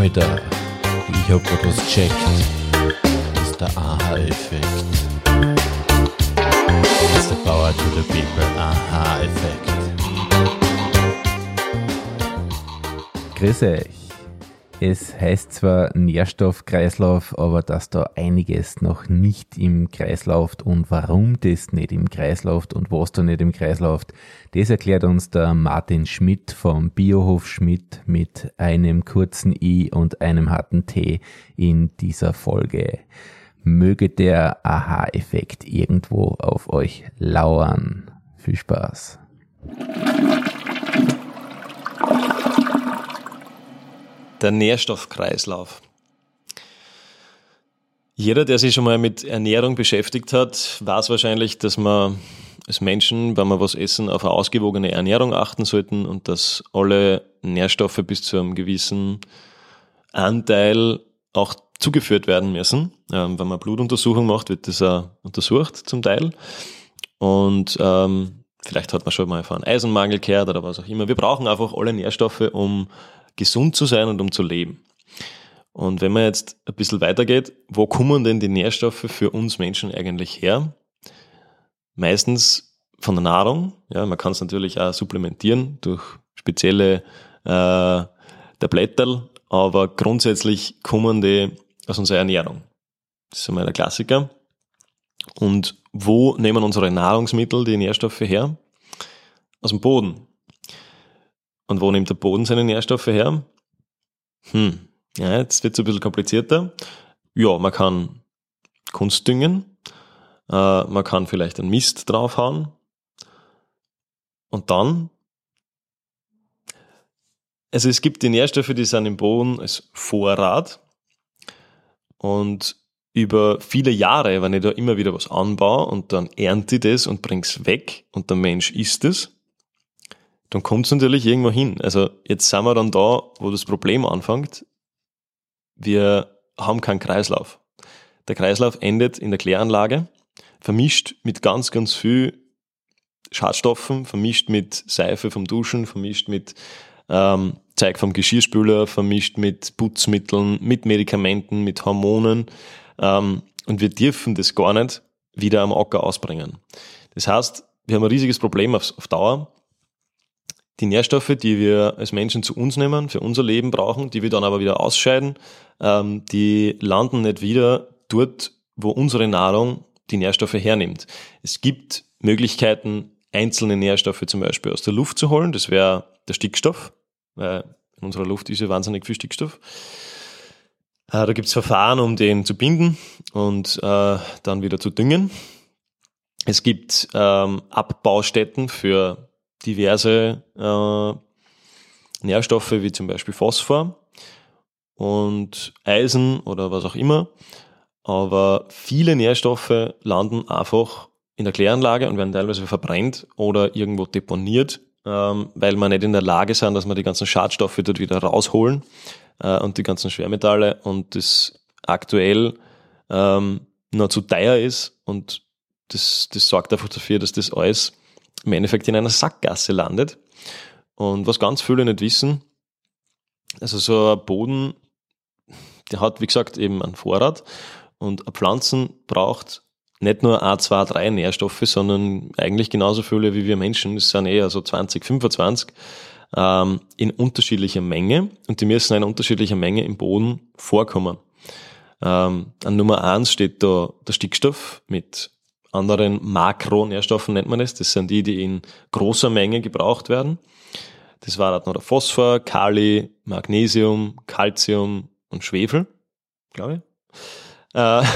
Alter, ich hab grad was gecheckt. Das ist der Aha-Effekt. That's the power to the people. Aha-Effekt. Grüß euch. Es heißt zwar Nährstoffkreislauf, aber dass da einiges noch nicht im Kreis läuft und warum das nicht im Kreis läuft und was da nicht im Kreis läuft, das erklärt uns der Martin Schmidt vom Biohof Schmidt mit einem kurzen I und einem harten T in dieser Folge. Möge der Aha-Effekt irgendwo auf euch lauern. Viel Spaß. Der Nährstoffkreislauf. Jeder, der sich schon mal mit Ernährung beschäftigt hat, weiß wahrscheinlich, dass man als Menschen, wenn wir was essen, auf eine ausgewogene Ernährung achten sollten und dass alle Nährstoffe bis zu einem gewissen Anteil auch zugeführt werden müssen. Wenn man Blutuntersuchung macht, wird das auch untersucht zum Teil. Und vielleicht hat man schon mal von einem Eisenmangel gehört oder was auch immer. Wir brauchen einfach alle Nährstoffe, um gesund zu sein und um zu leben. Und wenn man jetzt ein bisschen weitergeht, wo kommen denn die Nährstoffe für uns Menschen eigentlich her? Meistens von der Nahrung. Ja, man kann es natürlich auch supplementieren durch spezielle Tabletterl, aber grundsätzlich kommen die aus unserer Ernährung. Das ist einmal der Klassiker. Und wo nehmen unsere Nahrungsmittel die Nährstoffe her? Aus dem Boden. Und wo nimmt der Boden seine Nährstoffe her? Ja, jetzt wird es ein bisschen komplizierter. Ja, man kann Kunst düngen, man kann vielleicht einen Mist draufhauen und dann, also es gibt die Nährstoffe, die sind im Boden als Vorrat und über viele Jahre, wenn ich da immer wieder was anbaue und dann ernte ich das und bringe es weg und der Mensch isst es, dann kommt es natürlich irgendwo hin. Also jetzt sind wir dann da, wo das Problem anfängt. Wir haben keinen Kreislauf. Der Kreislauf endet in der Kläranlage, vermischt mit ganz, ganz viel Schadstoffen, vermischt mit Seife vom Duschen, vermischt mit Zeug vom Geschirrspüler, vermischt mit Putzmitteln, mit Medikamenten, mit Hormonen. Und wir dürfen das gar nicht wieder am Acker ausbringen. Das heißt, wir haben ein riesiges Problem auf Dauer. Die Nährstoffe, die wir als Menschen zu uns nehmen, für unser Leben brauchen, die wir dann aber wieder ausscheiden, die landen nicht wieder dort, wo unsere Nahrung die Nährstoffe hernimmt. Es gibt Möglichkeiten, einzelne Nährstoffe zum Beispiel aus der Luft zu holen. Das wäre der Stickstoff, weil in unserer Luft ist ja wahnsinnig viel Stickstoff. Da gibt es Verfahren, um den zu binden und dann wieder zu düngen. Es gibt Abbaustätten für diverse Nährstoffe wie zum Beispiel Phosphor und Eisen oder was auch immer. Aber viele Nährstoffe landen einfach in der Kläranlage und werden teilweise verbrennt oder irgendwo deponiert, weil wir nicht in der Lage sind, dass wir die ganzen Schadstoffe dort wieder rausholen und die ganzen Schwermetalle und das aktuell noch zu teuer ist und das sorgt einfach dafür, dass das alles im Endeffekt in einer Sackgasse landet. Und was ganz viele nicht wissen, also so ein Boden, der hat, wie gesagt, eben einen Vorrat und eine Pflanzen braucht nicht nur 1, 2, 3 Nährstoffe, sondern eigentlich genauso viele wie wir Menschen. Das sind eher so 20, 25 in unterschiedlicher Menge und die müssen in unterschiedlicher Menge im Boden vorkommen. An Nummer 1 steht da der Stickstoff mit anderen Makronährstoffen nennt man es. Das sind die, die in großer Menge gebraucht werden. Das war dann noch der Phosphor, Kali, Magnesium, Calcium und Schwefel, glaube ich.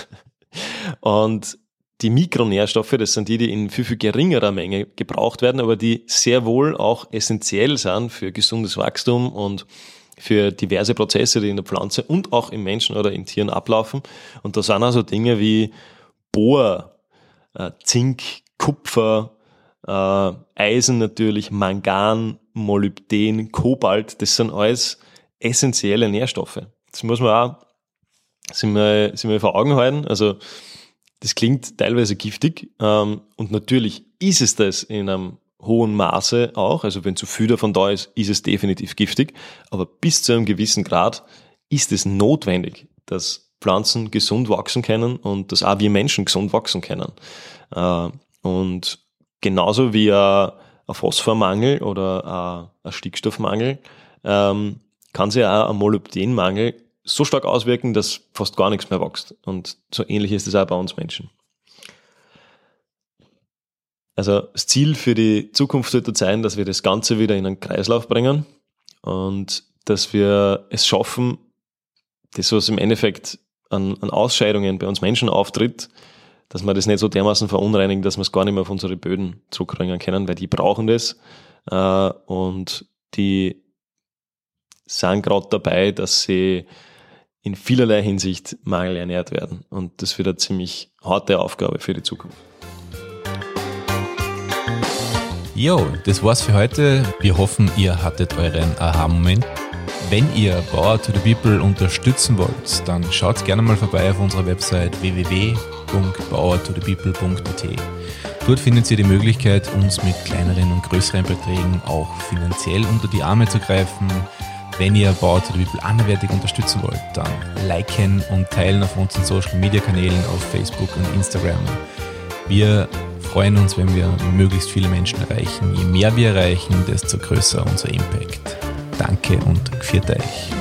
Und die Mikronährstoffe, das sind die, die in viel, viel geringerer Menge gebraucht werden, aber die sehr wohl auch essentiell sind für gesundes Wachstum und für diverse Prozesse, die in der Pflanze und auch im Menschen oder in Tieren ablaufen. Und da sind also Dinge wie Bohr, Zink, Kupfer, Eisen natürlich, Mangan, Molybden, Kobalt, das sind alles essentielle Nährstoffe. Das muss man auch sich mal vor Augen halten. Also das klingt teilweise giftig und natürlich ist es das in einem hohen Maße auch, also wenn zu viel davon da ist, ist es definitiv giftig, aber bis zu einem gewissen Grad ist es notwendig, dass Pflanzen gesund wachsen können und dass auch wir Menschen gesund wachsen können. Und genauso wie ein Phosphormangel oder ein Stickstoffmangel kann sich auch ein Molybdenmangel so stark auswirken, dass fast gar nichts mehr wächst. Und so ähnlich ist es auch bei uns Menschen. Also das Ziel für die Zukunft wird sein, dass wir das Ganze wieder in einen Kreislauf bringen und dass wir es schaffen, das, was im Endeffekt an Ausscheidungen bei uns Menschen auftritt, dass wir das nicht so dermaßen verunreinigen, dass wir es gar nicht mehr auf unsere Böden zurückbringen können, weil die brauchen das und die sind gerade dabei, dass sie in vielerlei Hinsicht mangelernährt werden. Und das wird eine ziemlich harte Aufgabe für die Zukunft. Jo, das war's für heute. Wir hoffen, ihr hattet euren Aha-Moment. Wenn ihr Bauer to the People unterstützen wollt, dann schaut gerne mal vorbei auf unserer Website www.bauertothepeople.at. Dort findet ihr die Möglichkeit, uns mit kleineren und größeren Beträgen auch finanziell unter die Arme zu greifen. Wenn ihr Bauer to the People anderweitig unterstützen wollt, dann liken und teilen auf unseren Social-Media-Kanälen auf Facebook und Instagram. Wir freuen uns, wenn wir möglichst viele Menschen erreichen. Je mehr wir erreichen, desto größer unser Impact. Danke und g'viert euch.